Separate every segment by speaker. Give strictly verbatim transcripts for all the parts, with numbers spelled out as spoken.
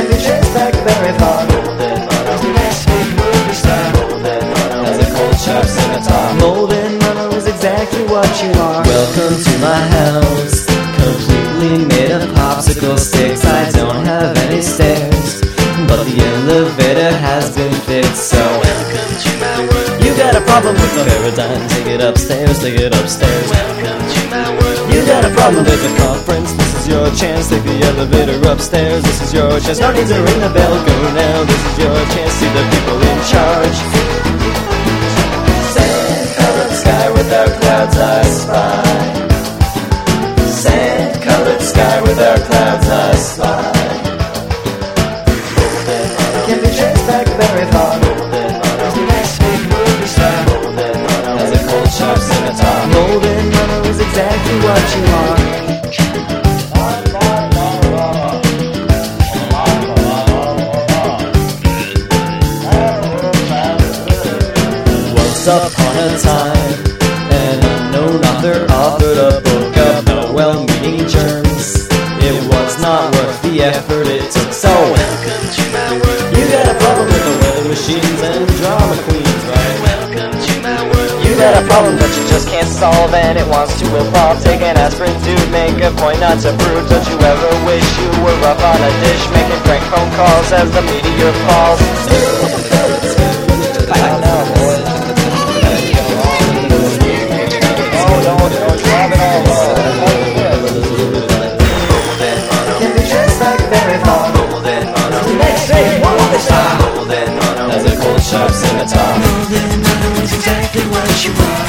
Speaker 1: can be traced back very far. The next big movie star has a cold sharp scimitar. Golden Mono is exactly what you are.
Speaker 2: Welcome to my house, completely made of popsicle sticks. I don't have any stairs, but the elevator has been fixed. So
Speaker 1: Welcome to my world.
Speaker 2: you got a problem with the paradigm, take it upstairs, take it upstairs.
Speaker 1: Welcome to my world.
Speaker 2: You got a problem with the conference, this is your chance. Take the elevator upstairs, this is your chance. No need to ring the bell, go now. This is your chance, see the people in charge.
Speaker 1: Sand-colored sky without clouds I spy. Sand-colored sky without clouds I spy. Can be traced back very far. The next big movie star has a cold sharp scimitar.
Speaker 2: Golden Mono is exactly what you are. Once upon a time, an unknown author authored a book about well-meaning germs. It was not worth the effort it took. So
Speaker 1: Welcome to my world.
Speaker 2: you got a problem with the weather machines and drama queens, right?
Speaker 1: Welcome to my world.
Speaker 2: You got a problem that you just can't solve and it wants to evolve. Take an aspirin to make a point, not to prove. Don't you ever wish you were up on a dish, making prank phone calls as the meteor falls? I know, boys. Oh, don't, don't drop it all.
Speaker 1: Can be traced back very far. The next big movie star
Speaker 2: Has a cold sharp scimitar.
Speaker 1: Golden Mono is exactly what you are.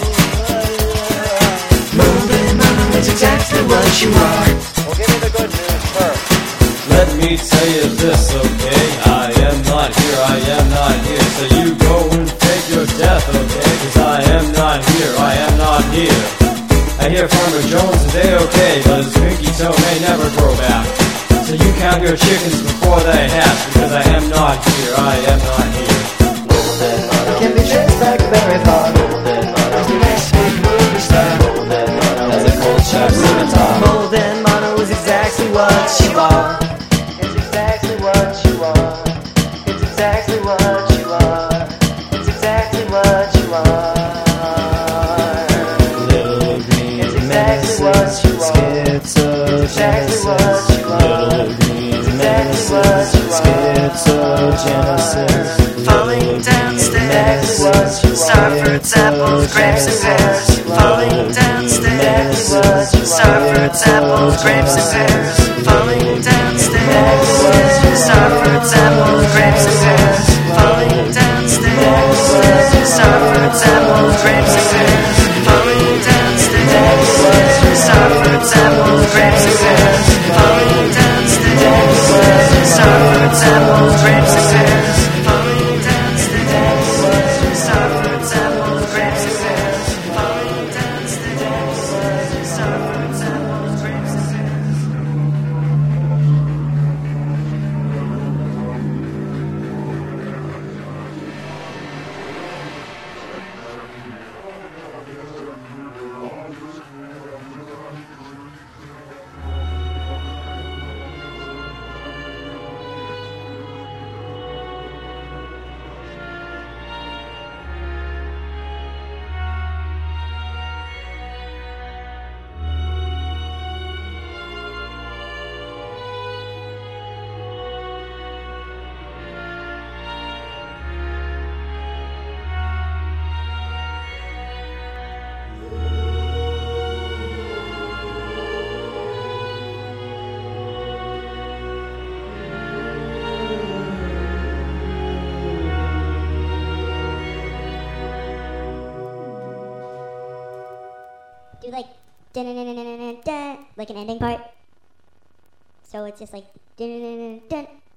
Speaker 1: Golden Mono is exactly what you are.
Speaker 2: Well, give me the good news first. Let me tell you this, okay? I am not here, I am not here. So you go and fake your death, okay? Cause I am not here, I am not here. I hear Farmer Jones is A-okay, but his pinky toe may never grow back. So you count your chickens before they hatch, because I am not here, I am not here.
Speaker 1: Can be traced back very far. The next big movie star
Speaker 2: Has a cold sharp scimitar.
Speaker 1: Golden Mono is exactly what you are. It's exactly what you are. It's exactly what you are. It's exactly what you are.
Speaker 2: Little green
Speaker 1: It's exactly what you are.
Speaker 2: schizogenesis.
Speaker 1: what you are.
Speaker 2: Little green
Speaker 1: exactly what you are.
Speaker 2: schizogenesis.
Speaker 3: Falling downstairs,
Speaker 1: Exactly what you are.
Speaker 3: Starfruits, apples, grapes, and pears. Falling downstairs, Starfruits, apples, grapes, and pears. Falling downstairs, Starfruits, apples, grapes, and pears. Falling downstairs, Starfruits, apples, grapes, and pears. Falling downstairs, Starfruits, apples, grapes, and pears. Falling downstairs, Starfruits, apples, grapes, and pears. Falling downstairs, Starfruits, apples, grapes, and pears. Falling downstairs, Starfruits, apples, grapes, and pears.
Speaker 4: Do like dun like an ending part. So it's just like dun